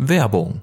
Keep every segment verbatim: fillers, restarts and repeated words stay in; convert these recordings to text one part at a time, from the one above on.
Werbung.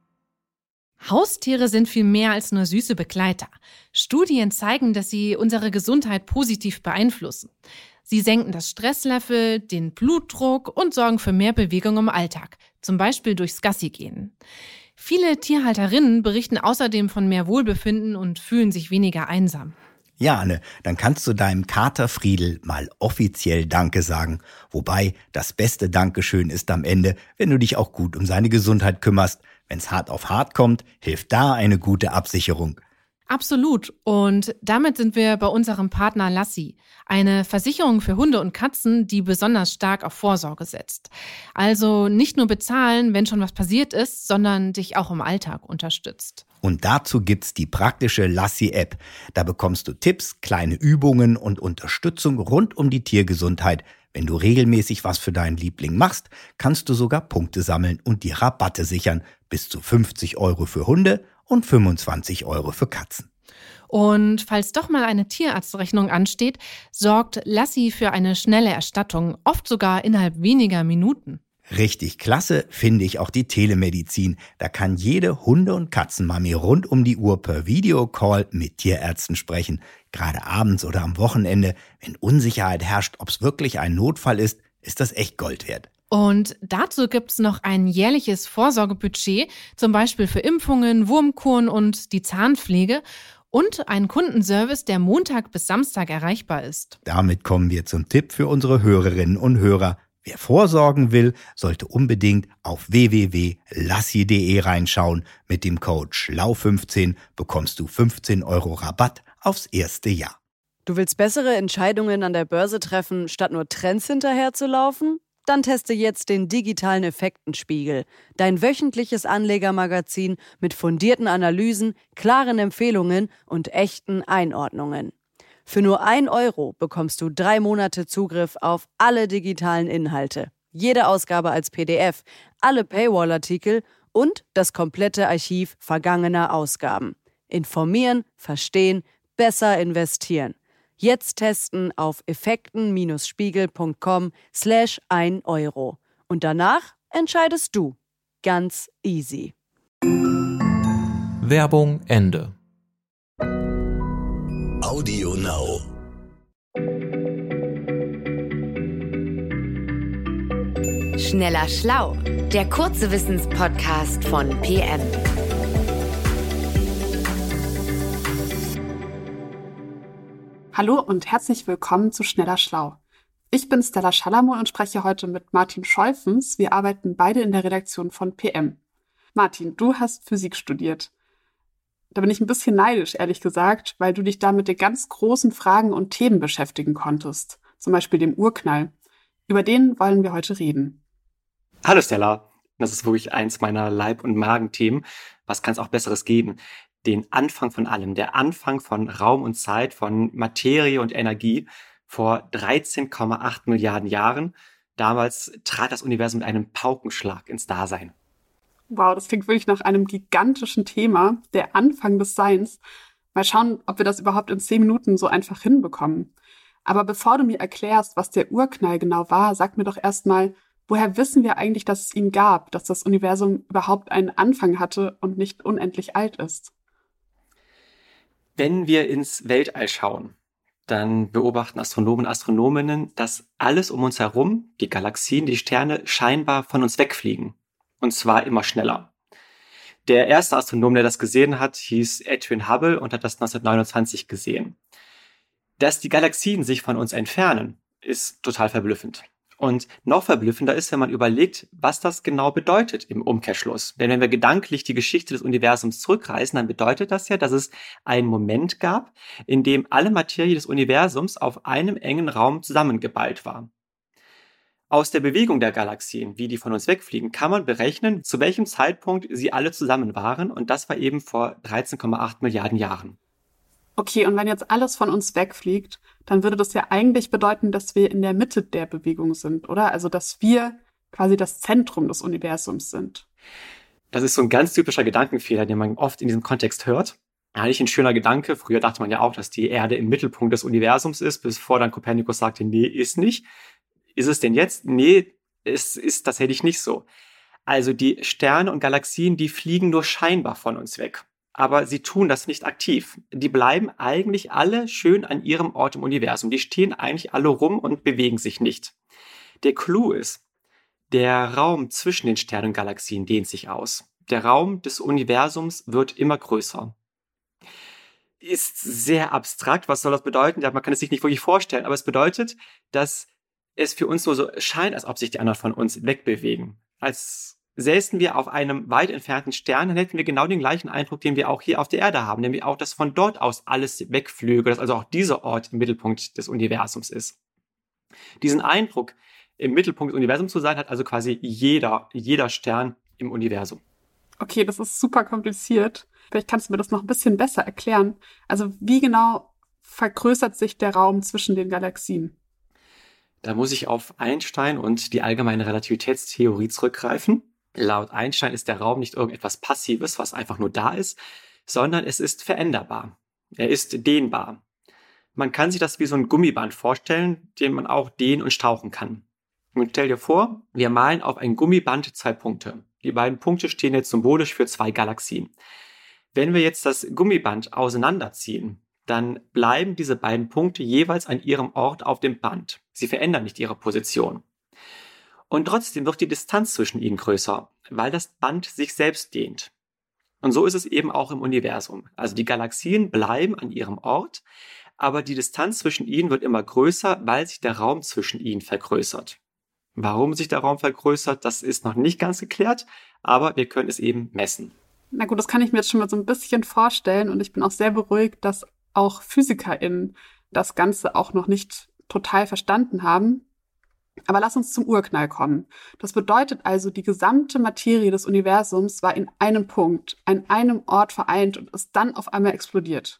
Haustiere sind viel mehr als nur süße Begleiter. Studien zeigen, dass sie unsere Gesundheit positiv beeinflussen. Sie senken das Stresslevel, den Blutdruck und sorgen für mehr Bewegung im Alltag, zum Beispiel durchs Gassigehen. Viele Tierhalterinnen berichten außerdem von mehr Wohlbefinden und fühlen sich weniger einsam. Ja, Anne, dann kannst du deinem Kater Friedel mal offiziell Danke sagen. Wobei, das beste Dankeschön ist am Ende, wenn du dich auch gut um seine Gesundheit kümmerst. Wenn's hart auf hart kommt, hilft da eine gute Absicherung. Absolut. Und damit sind wir bei unserem Partner Lassi, eine Versicherung für Hunde und Katzen, die besonders stark auf Vorsorge setzt. Also nicht nur bezahlen, wenn schon was passiert ist, sondern dich auch im Alltag unterstützt. Und dazu gibt's die praktische Lassi-App. Da bekommst du Tipps, kleine Übungen und Unterstützung rund um die Tiergesundheit. Wenn du regelmäßig was für deinen Liebling machst, kannst du sogar Punkte sammeln und die Rabatte sichern. Bis zu fünfzig Euro für Hunde und fünfundzwanzig Euro für Katzen. Und falls doch mal eine Tierarztrechnung ansteht, sorgt Lassi für eine schnelle Erstattung, oft sogar innerhalb weniger Minuten. Richtig klasse finde ich auch die Telemedizin. Da kann jede Hunde- und Katzenmami rund um die Uhr per Videocall mit Tierärzten sprechen. Gerade abends oder am Wochenende, wenn Unsicherheit herrscht, ob es wirklich ein Notfall ist, ist das echt Gold wert. Und dazu gibt's noch ein jährliches Vorsorgebudget, zum Beispiel für Impfungen, Wurmkuren und die Zahnpflege und einen Kundenservice, der Montag bis Samstag erreichbar ist. Damit kommen wir zum Tipp für unsere Hörerinnen und Hörer. Wer vorsorgen will, sollte unbedingt auf w w w punkt lassi punkt de reinschauen. Mit dem Code schlau fünfzehn bekommst du fünfzehn Euro Rabatt aufs erste Jahr. Du willst bessere Entscheidungen an der Börse treffen, statt nur Trends hinterherzulaufen? Dann teste jetzt den digitalen Effektenspiegel, dein wöchentliches Anlegermagazin mit fundierten Analysen, klaren Empfehlungen und echten Einordnungen. Für nur ein Euro bekommst du drei Monate Zugriff auf alle digitalen Inhalte, jede Ausgabe als P D F, alle Paywall-Artikel und das komplette Archiv vergangener Ausgaben. Informieren, verstehen, besser investieren. Jetzt testen auf effekten-spiegel.com slash ein Euro. Und danach entscheidest du. Ganz easy. Werbung Ende. Audio Now. Schneller Schlau, der kurze Wissenspodcast von P M. Hallo und herzlich willkommen zu Schneller Schlau. Ich bin Stella Schalamow und spreche heute mit Martin Scholfens. Wir arbeiten beide in der Redaktion von P M. Martin, du hast Physik studiert. Da bin ich ein bisschen neidisch, ehrlich gesagt, weil du dich da mit den ganz großen Fragen und Themen beschäftigen konntest. Zum Beispiel dem Urknall. Über den wollen wir heute reden. Hallo Stella, das ist wirklich eins meiner Leib- und Magenthemen. Was kann es auch Besseres geben? Den Anfang von allem, der Anfang von Raum und Zeit, von Materie und Energie vor dreizehn Komma acht Milliarden Jahren. Damals trat das Universum mit einem Paukenschlag ins Dasein. Wow, das klingt wirklich nach einem gigantischen Thema, der Anfang des Seins. Mal schauen, ob wir das überhaupt in zehn Minuten so einfach hinbekommen. Aber bevor du mir erklärst, was der Urknall genau war, sag mir doch erstmal, woher wissen wir eigentlich, dass es ihn gab, dass das Universum überhaupt einen Anfang hatte und nicht unendlich alt ist? Wenn wir ins Weltall schauen, dann beobachten Astronomen und Astronominnen, dass alles um uns herum, die Galaxien, die Sterne, scheinbar von uns wegfliegen. Und zwar immer schneller. Der erste Astronom, der das gesehen hat, hieß Edwin Hubble und hat das neunzehnhundertneunundzwanzig gesehen. Dass die Galaxien sich von uns entfernen, ist total verblüffend. Und noch verblüffender ist, wenn man überlegt, was das genau bedeutet im Umkehrschluss. Denn wenn wir gedanklich die Geschichte des Universums zurückreisen, dann bedeutet das ja, dass es einen Moment gab, in dem alle Materie des Universums auf einem engen Raum zusammengeballt war. Aus der Bewegung der Galaxien, wie die von uns wegfliegen, kann man berechnen, zu welchem Zeitpunkt sie alle zusammen waren. Und das war eben vor dreizehn Komma acht Milliarden Jahren. Okay, und wenn jetzt alles von uns wegfliegt, dann würde das ja eigentlich bedeuten, dass wir in der Mitte der Bewegung sind, oder? Also, dass wir quasi das Zentrum des Universums sind. Das ist so ein ganz typischer Gedankenfehler, den man oft in diesem Kontext hört. Eigentlich ein schöner Gedanke. Früher dachte man ja auch, dass die Erde im Mittelpunkt des Universums ist, bevor dann Kopernikus sagte, nee, ist nicht. Ist es denn jetzt? Nee, es ist tatsächlich nicht so. Also die Sterne und Galaxien, die fliegen nur scheinbar von uns weg. Aber sie tun das nicht aktiv. Die bleiben eigentlich alle schön an ihrem Ort im Universum. Die stehen eigentlich alle rum und bewegen sich nicht. Der Clou ist, der Raum zwischen den Sternen und Galaxien dehnt sich aus. Der Raum des Universums wird immer größer. Ist sehr abstrakt. Was soll das bedeuten? Ja, man kann es sich nicht wirklich vorstellen. Aber es bedeutet, dass es für uns nur so scheint, als ob sich die anderen von uns wegbewegen. Als säßen wir auf einem weit entfernten Stern, dann hätten wir genau den gleichen Eindruck, den wir auch hier auf der Erde haben. Nämlich auch, dass von dort aus alles wegflüge, dass also auch dieser Ort im Mittelpunkt des Universums ist. Diesen Eindruck, im Mittelpunkt des Universums zu sein, hat also quasi jeder, jeder Stern im Universum. Okay, das ist super kompliziert. Vielleicht kannst du mir das noch ein bisschen besser erklären. Also wie genau vergrößert sich der Raum zwischen den Galaxien? Da muss ich auf Einstein und die allgemeine Relativitätstheorie zurückgreifen. Laut Einstein ist der Raum nicht irgendetwas Passives, was einfach nur da ist, sondern es ist veränderbar. Er ist dehnbar. Man kann sich das wie so ein Gummiband vorstellen, den man auch dehnen und stauchen kann. Und stell dir vor, wir malen auf ein Gummiband zwei Punkte. Die beiden Punkte stehen jetzt symbolisch für zwei Galaxien. Wenn wir jetzt das Gummiband auseinanderziehen, dann bleiben diese beiden Punkte jeweils an ihrem Ort auf dem Band. Sie verändern nicht ihre Position. Und trotzdem wird die Distanz zwischen ihnen größer, weil das Band sich selbst dehnt. Und so ist es eben auch im Universum. Also die Galaxien bleiben an ihrem Ort, aber die Distanz zwischen ihnen wird immer größer, weil sich der Raum zwischen ihnen vergrößert. Warum sich der Raum vergrößert, das ist noch nicht ganz geklärt, aber wir können es eben messen. Na gut, das kann ich mir jetzt schon mal so ein bisschen vorstellen und ich bin auch sehr beruhigt, dass auch PhysikerInnen das Ganze auch noch nicht total verstanden haben. Aber lass uns zum Urknall kommen. Das bedeutet also, die gesamte Materie des Universums war in einem Punkt, an einem Ort vereint und ist dann auf einmal explodiert.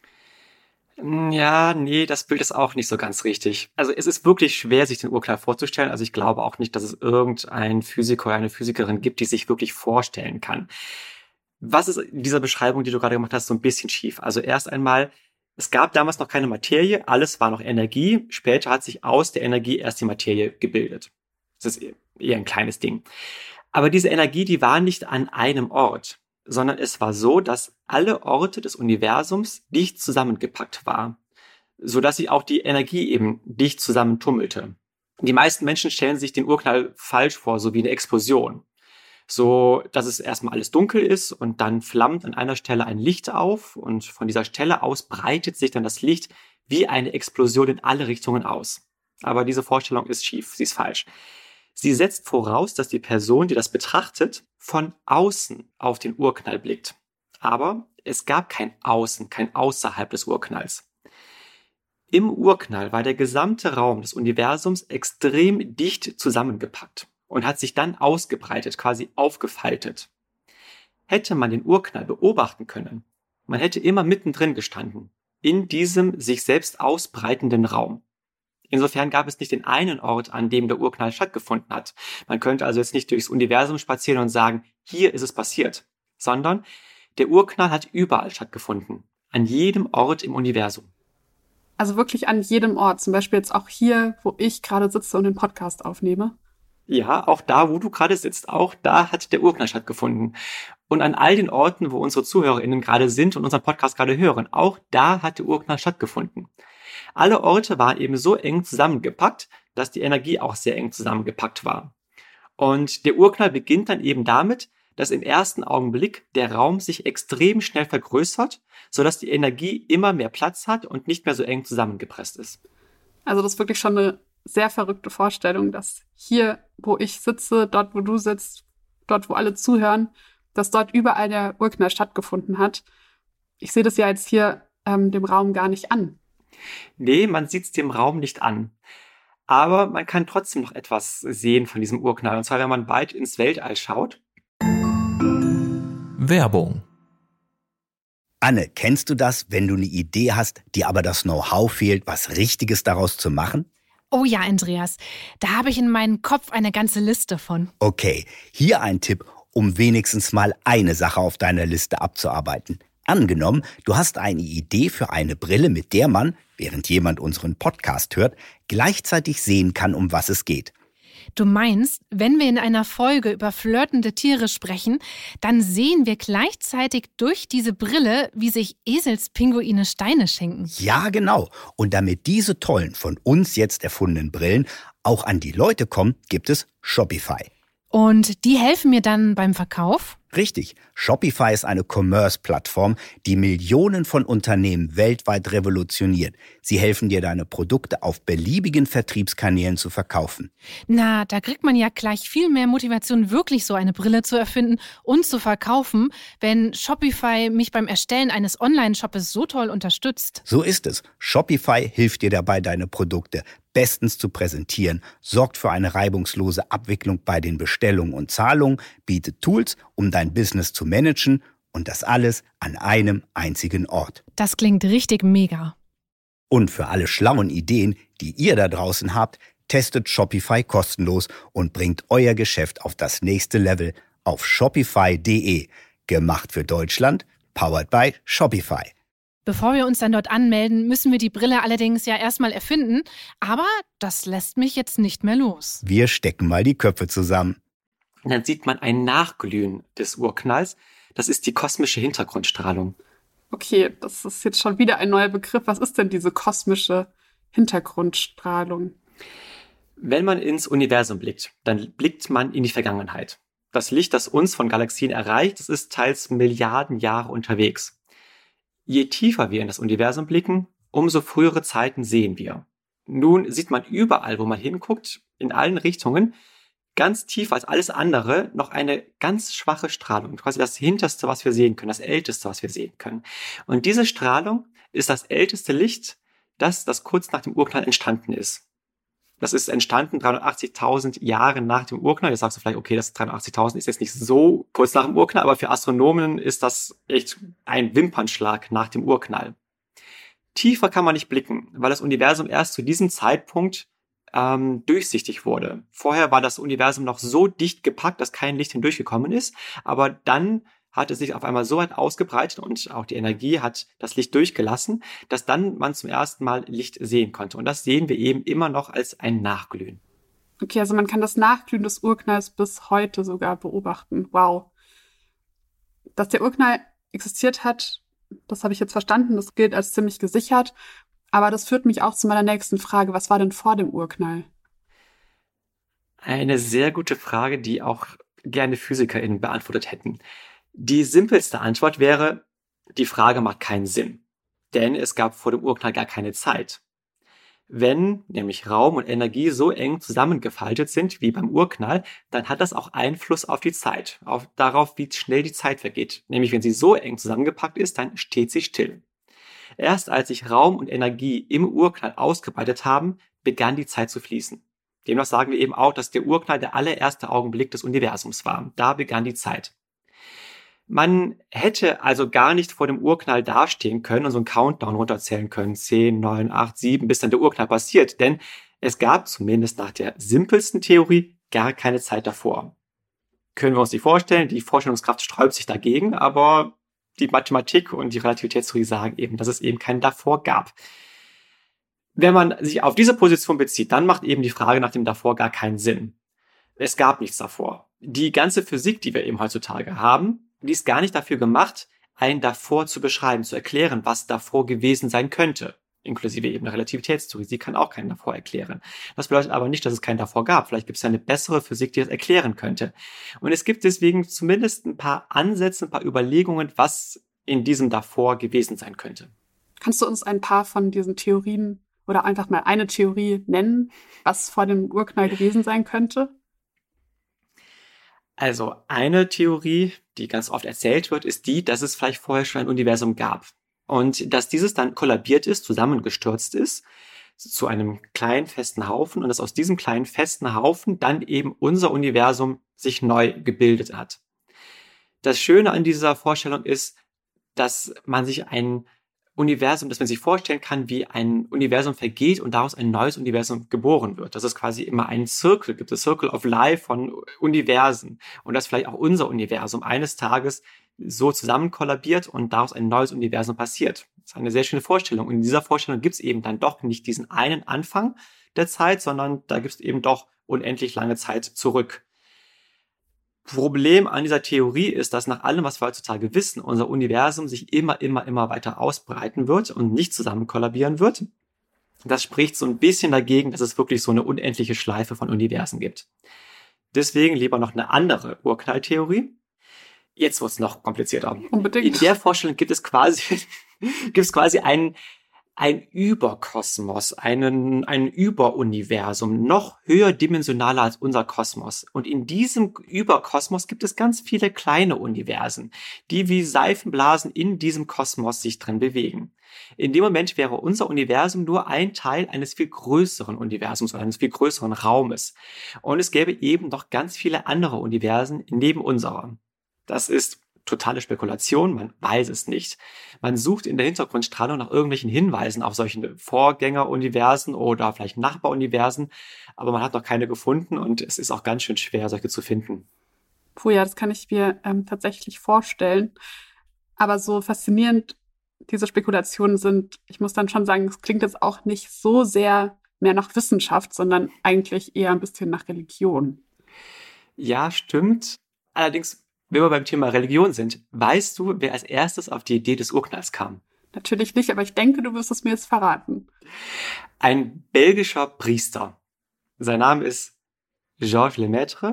Ja, nee, das Bild ist auch nicht so ganz richtig. Also es ist wirklich schwer, sich den Urknall vorzustellen. Also ich glaube auch nicht, dass es irgendein Physiker oder eine Physikerin gibt, die sich wirklich vorstellen kann. Was ist in dieser Beschreibung, die du gerade gemacht hast, so ein bisschen schief? Also erst einmal, es gab damals noch keine Materie, alles war noch Energie. Später hat sich aus der Energie erst die Materie gebildet. Das ist eher ein kleines Ding. Aber diese Energie, die war nicht an einem Ort, sondern es war so, dass alle Orte des Universums dicht zusammengepackt waren, sodass sich auch die Energie eben dicht zusammentummelte. Die meisten Menschen stellen sich den Urknall falsch vor, so wie eine Explosion. So, dass es erstmal alles dunkel ist und dann flammt an einer Stelle ein Licht auf und von dieser Stelle aus breitet sich dann das Licht wie eine Explosion in alle Richtungen aus. Aber diese Vorstellung ist schief, sie ist falsch. Sie setzt voraus, dass die Person, die das betrachtet, von außen auf den Urknall blickt. Aber es gab kein Außen, kein Außerhalb des Urknalls. Im Urknall war der gesamte Raum des Universums extrem dicht zusammengepackt und hat sich dann ausgebreitet, quasi aufgefaltet. Hätte man den Urknall beobachten können, man hätte immer mittendrin gestanden, in diesem sich selbst ausbreitenden Raum. Insofern gab es nicht den einen Ort, an dem der Urknall stattgefunden hat. Man könnte also jetzt nicht durchs Universum spazieren und sagen, hier ist es passiert, sondern der Urknall hat überall stattgefunden, an jedem Ort im Universum. Also wirklich an jedem Ort, zum Beispiel jetzt auch hier, wo ich gerade sitze und den Podcast aufnehme. Ja, auch da, wo du gerade sitzt, auch da hat der Urknall stattgefunden. Und an all den Orten, wo unsere ZuhörerInnen gerade sind und unseren Podcast gerade hören, auch da hat der Urknall stattgefunden. Alle Orte waren eben so eng zusammengepackt, dass die Energie auch sehr eng zusammengepackt war. Und der Urknall beginnt dann eben damit, dass im ersten Augenblick der Raum sich extrem schnell vergrößert, sodass die Energie immer mehr Platz hat und nicht mehr so eng zusammengepresst ist. Also das ist wirklich schon eine sehr verrückte Vorstellung, dass hier, wo ich sitze, dort, wo du sitzt, dort, wo alle zuhören, dass dort überall der Urknall stattgefunden hat. Ich sehe das ja jetzt hier ähm, dem Raum gar nicht an. Nee, man sieht es dem Raum nicht an. Aber man kann trotzdem noch etwas sehen von diesem Urknall. Und zwar, wenn man weit ins Weltall schaut. Werbung. Anne, kennst du das, wenn du eine Idee hast, dir aber das Know-how fehlt, was Richtiges daraus zu machen? Oh ja, Andreas, da habe ich in meinem Kopf eine ganze Liste von. Okay, hier ein Tipp, um wenigstens mal eine Sache auf deiner Liste abzuarbeiten. Angenommen, du hast eine Idee für eine Brille, mit der man, während jemand unseren Podcast hört, gleichzeitig sehen kann, um was es geht. Du meinst, wenn wir in einer Folge über flirtende Tiere sprechen, dann sehen wir gleichzeitig durch diese Brille, wie sich Eselspinguine Steine schenken. Ja, genau. Und damit diese tollen, von uns jetzt erfundenen Brillen auch an die Leute kommen, gibt es Shopify. Und die helfen mir dann beim Verkauf? Richtig. Shopify ist eine Commerce-Plattform, die Millionen von Unternehmen weltweit revolutioniert. Sie helfen dir, deine Produkte auf beliebigen Vertriebskanälen zu verkaufen. Na, da kriegt man ja gleich viel mehr Motivation, wirklich so eine Brille zu erfinden und zu verkaufen, wenn Shopify mich beim Erstellen eines Online-Shoppes so toll unterstützt. So ist es. Shopify hilft dir dabei, deine Produkte bestens zu präsentieren, sorgt für eine reibungslose Abwicklung bei den Bestellungen und Zahlungen, bietet Tools, um dein Business zu managen und das alles an einem einzigen Ort. Das klingt richtig mega. Und für alle schlauen Ideen, die ihr da draußen habt, testet Shopify kostenlos und bringt euer Geschäft auf das nächste Level auf shopify punkt de. Gemacht für Deutschland, powered by Shopify. Bevor wir uns dann dort anmelden, müssen wir die Brille allerdings ja erstmal erfinden. Aber das lässt mich jetzt nicht mehr los. Wir stecken mal die Köpfe zusammen. Und dann sieht man ein Nachglühen des Urknalls. Das ist die kosmische Hintergrundstrahlung. Okay, das ist jetzt schon wieder ein neuer Begriff. Was ist denn diese kosmische Hintergrundstrahlung? Wenn man ins Universum blickt, dann blickt man in die Vergangenheit. Das Licht, das uns von Galaxien erreicht, das ist teils Milliarden Jahre unterwegs. Je tiefer wir in das Universum blicken, umso frühere Zeiten sehen wir. Nun sieht man überall, wo man hinguckt, in allen Richtungen, ganz tief als alles andere noch eine ganz schwache Strahlung. Quasi das Hinterste, was wir sehen können, das Älteste, was wir sehen können. Und diese Strahlung ist das älteste Licht, das, das kurz nach dem Urknall entstanden ist. Das ist entstanden dreihundertachtzigtausend Jahre nach dem Urknall. Jetzt sagst du vielleicht, okay, das dreihundertachtzigtausend ist jetzt nicht so kurz nach dem Urknall, aber für Astronomen ist das echt ein Wimpernschlag nach dem Urknall. Tiefer kann man nicht blicken, weil das Universum erst zu diesem Zeitpunkt ähm, durchsichtig wurde. Vorher war das Universum noch so dicht gepackt, dass kein Licht hindurchgekommen ist, aber dann hat es sich auf einmal so weit ausgebreitet und auch die Energie hat das Licht durchgelassen, dass dann man zum ersten Mal Licht sehen konnte. Und das sehen wir eben immer noch als ein Nachglühen. Okay, also man kann das Nachglühen des Urknalls bis heute sogar beobachten. Wow. Dass der Urknall existiert hat, das habe ich jetzt verstanden, das gilt als ziemlich gesichert. Aber das führt mich auch zu meiner nächsten Frage. Was war denn vor dem Urknall? Eine sehr gute Frage, die auch gerne PhysikerInnen beantwortet hätten. Die simpelste Antwort wäre, die Frage macht keinen Sinn. Denn es gab vor dem Urknall gar keine Zeit. Wenn nämlich Raum und Energie so eng zusammengefaltet sind wie beim Urknall, dann hat das auch Einfluss auf die Zeit, auf darauf, wie schnell die Zeit vergeht. Nämlich wenn sie so eng zusammengepackt ist, dann steht sie still. Erst als sich Raum und Energie im Urknall ausgebreitet haben, begann die Zeit zu fließen. Demnach sagen wir eben auch, dass der Urknall der allererste Augenblick des Universums war. Da begann die Zeit. Man hätte also gar nicht vor dem Urknall dastehen können und so einen Countdown runterzählen können. zehn, neun, acht, sieben, bis dann der Urknall passiert. Denn es gab zumindest nach der simpelsten Theorie gar keine Zeit davor. Können wir uns nicht vorstellen. Die Vorstellungskraft sträubt sich dagegen, aber die Mathematik und die Relativitätstheorie sagen eben, dass es eben keinen davor gab. Wenn man sich auf diese Position bezieht, dann macht eben die Frage nach dem davor gar keinen Sinn. Es gab nichts davor. Die ganze Physik, die wir eben heutzutage haben, die ist gar nicht dafür gemacht, ein davor zu beschreiben, zu erklären, was davor gewesen sein könnte. Inklusive eben der Relativitätstheorie. Sie kann auch keinen davor erklären. Das bedeutet aber nicht, dass es keinen davor gab. Vielleicht gibt es ja eine bessere Physik, die das erklären könnte. Und es gibt deswegen zumindest ein paar Ansätze, ein paar Überlegungen, was in diesem davor gewesen sein könnte. Kannst du uns ein paar von diesen Theorien oder einfach mal eine Theorie nennen, was vor dem Urknall gewesen sein könnte? Also eine Theorie, die ganz oft erzählt wird, ist die, dass es vielleicht vorher schon ein Universum gab. Und dass dieses dann kollabiert ist, zusammengestürzt ist, zu einem kleinen festen Haufen und dass aus diesem kleinen festen Haufen dann eben unser Universum sich neu gebildet hat. Das Schöne an dieser Vorstellung ist, dass man sich ein Universum, dass man sich vorstellen kann, wie ein Universum vergeht und daraus ein neues Universum geboren wird. Dass es quasi immer einen Circle gibt, das Circle of Life von Universen und dass vielleicht auch unser Universum eines Tages so zusammen kollabiert und daraus ein neues Universum passiert. Das ist eine sehr schöne Vorstellung. Und in dieser Vorstellung gibt es eben dann doch nicht diesen einen Anfang der Zeit, sondern da gibt es eben doch unendlich lange Zeit zurück. Problem an dieser Theorie ist, dass nach allem, was wir heutzutage wissen, unser Universum sich immer, immer, immer weiter ausbreiten wird und nicht zusammen kollabieren wird. Das spricht so ein bisschen dagegen, dass es wirklich so eine unendliche Schleife von Universen gibt. Deswegen lieber noch eine andere Urknalltheorie. Jetzt wird es noch komplizierter. Unbedingt. In der Vorstellung gibt es quasi, gibt es quasi einen, ein Überkosmos, einen, ein Überuniversum, noch höher dimensionaler als unser Kosmos. Und in diesem Überkosmos gibt es ganz viele kleine Universen, die wie Seifenblasen in diesem Kosmos sich drin bewegen. In dem Moment wäre unser Universum nur ein Teil eines viel größeren Universums oder eines viel größeren Raumes. Und es gäbe eben noch ganz viele andere Universen neben unserer. Das ist totale Spekulation, man weiß es nicht. Man sucht in der Hintergrundstrahlung nach irgendwelchen Hinweisen auf solche Vorgängeruniversen oder vielleicht Nachbaruniversen, aber man hat noch keine gefunden und es ist auch ganz schön schwer, solche zu finden. Puh, ja, das kann ich mir ähm, tatsächlich vorstellen. Aber so faszinierend diese Spekulationen sind, ich muss dann schon sagen, es klingt jetzt auch nicht so sehr mehr nach Wissenschaft, sondern eigentlich eher ein bisschen nach Religion. Ja, stimmt. Allerdings, wenn wir beim Thema Religion sind, weißt du, wer als erstes auf die Idee des Urknalls kam? Natürlich nicht, aber ich denke, du wirst es mir jetzt verraten. Ein belgischer Priester. Sein Name ist Georges Lemaitre.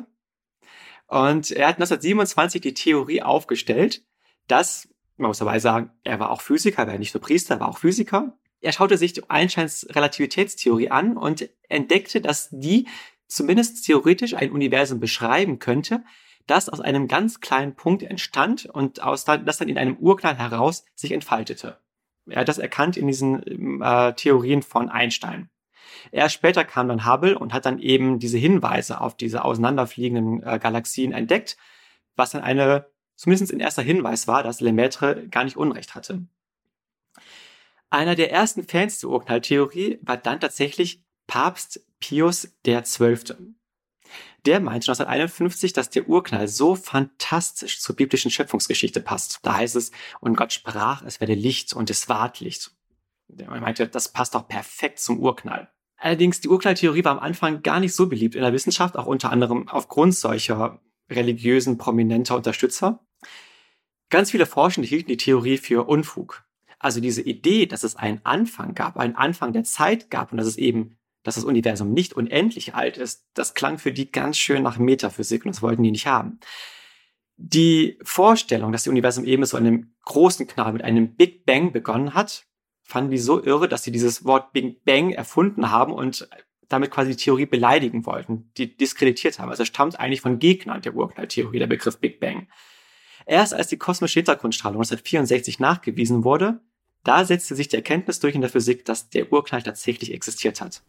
Und er hat neunzehnhundertsiebenundzwanzig die Theorie aufgestellt, dass, man muss dabei sagen, er war auch Physiker, er war nicht nur Priester, er war auch Physiker. Er schaute sich die Einsteins Relativitätstheorie an und entdeckte, dass die zumindest theoretisch ein Universum beschreiben könnte, das aus einem ganz kleinen Punkt entstand und aus das dann in einem Urknall heraus sich entfaltete. Er hat das erkannt in diesen äh, Theorien von Einstein. Erst später kam dann Hubble und hat dann eben diese Hinweise auf diese auseinanderfliegenden äh, Galaxien entdeckt, was dann eine, zumindest ein erster Hinweis war, dass Lemaitre gar nicht Unrecht hatte. Einer der ersten Fans der Urknalltheorie war dann tatsächlich Papst Pius der Zwölfte. Der meinte neunzehnhunderteinundfünfzig, dass der Urknall so fantastisch zur biblischen Schöpfungsgeschichte passt. Da heißt es, und Gott sprach, es werde Licht und es ward Licht. Er meinte, das passt auch perfekt zum Urknall. Allerdings, die Urknalltheorie war am Anfang gar nicht so beliebt in der Wissenschaft, auch unter anderem aufgrund solcher religiösen, prominenter Unterstützer. Ganz viele Forschende hielten die Theorie für Unfug. Also diese Idee, dass es einen Anfang gab, einen Anfang der Zeit gab und dass es eben dass das Universum nicht unendlich alt ist, das klang für die ganz schön nach Metaphysik und das wollten die nicht haben. Die Vorstellung, dass das Universum eben so einem großen Knall mit einem Big Bang begonnen hat, fanden die so irre, dass sie dieses Wort Big Bang erfunden haben und damit quasi die Theorie beleidigen wollten, die diskreditiert haben. Also es stammt eigentlich von Gegnern der Urknalltheorie, der Begriff Big Bang. Erst als die kosmische Hintergrundstrahlung neunzehnhundertvierundsechzig nachgewiesen wurde, da setzte sich die Erkenntnis durch in der Physik, dass der Urknall tatsächlich existiert hat.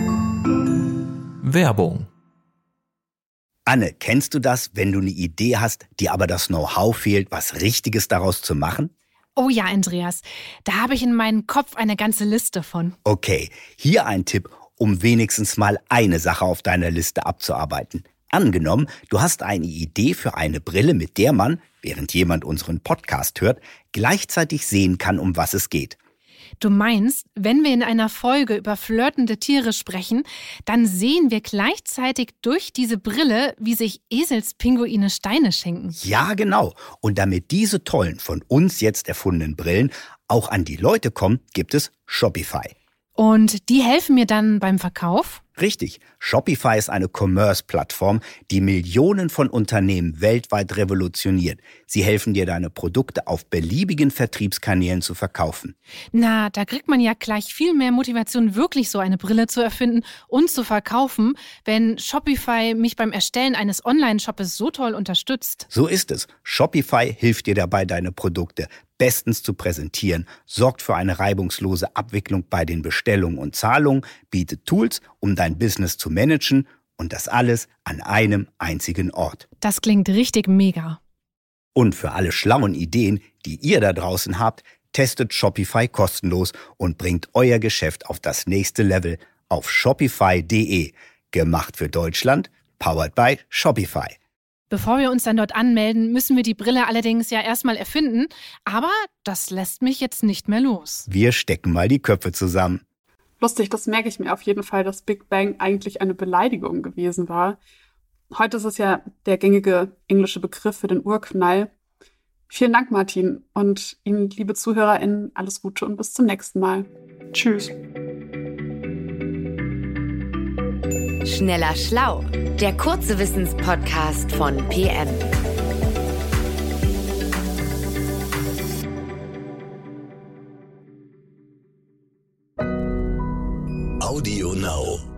Werbung. Anne, kennst du das, wenn du eine Idee hast, dir aber das Know-how fehlt, was Richtiges daraus zu machen? Oh ja, Andreas, da habe ich in meinem Kopf eine ganze Liste von. Okay, hier ein Tipp, um wenigstens mal eine Sache auf deiner Liste abzuarbeiten. Angenommen, du hast eine Idee für eine Brille, mit der man, während jemand unseren Podcast hört, gleichzeitig sehen kann, um was es geht. Du meinst, wenn wir in einer Folge über flirtende Tiere sprechen, dann sehen wir gleichzeitig durch diese Brille, wie sich Eselspinguine Steine schenken. Ja, genau. Und damit diese tollen, von uns jetzt erfundenen Brillen auch an die Leute kommen, gibt es Shopify. Und die helfen mir dann beim Verkauf? Richtig. Shopify ist eine Commerce-Plattform, die Millionen von Unternehmen weltweit revolutioniert. Sie helfen dir, deine Produkte auf beliebigen Vertriebskanälen zu verkaufen. Na, da kriegt man ja gleich viel mehr Motivation, wirklich so eine Brille zu erfinden und zu verkaufen, wenn Shopify mich beim Erstellen eines Online-Shoppes so toll unterstützt. So ist es. Shopify hilft dir dabei, deine Produkte bestens zu präsentieren, sorgt für eine reibungslose Abwicklung bei den Bestellungen und Zahlungen, bietet Tools, um dein Business zu managen und das alles an einem einzigen Ort. Das klingt richtig mega. Und für alle schlauen Ideen, die ihr da draußen habt, testet Shopify kostenlos und bringt euer Geschäft auf das nächste Level auf shopify punkt de. Gemacht für Deutschland, powered by Shopify. Bevor wir uns dann dort anmelden, müssen wir die Brille allerdings ja erstmal erfinden. Aber das lässt mich jetzt nicht mehr los. Wir stecken mal die Köpfe zusammen. Lustig, das merke ich mir auf jeden Fall, dass Big Bang eigentlich eine Beleidigung gewesen war. Heute ist es ja der gängige englische Begriff für den Urknall. Vielen Dank, Martin. Und Ihnen, liebe ZuhörerInnen, alles Gute und bis zum nächsten Mal. Tschüss. Schneller Schlau, der kurze Wissenspodcast von P M. Audio Now.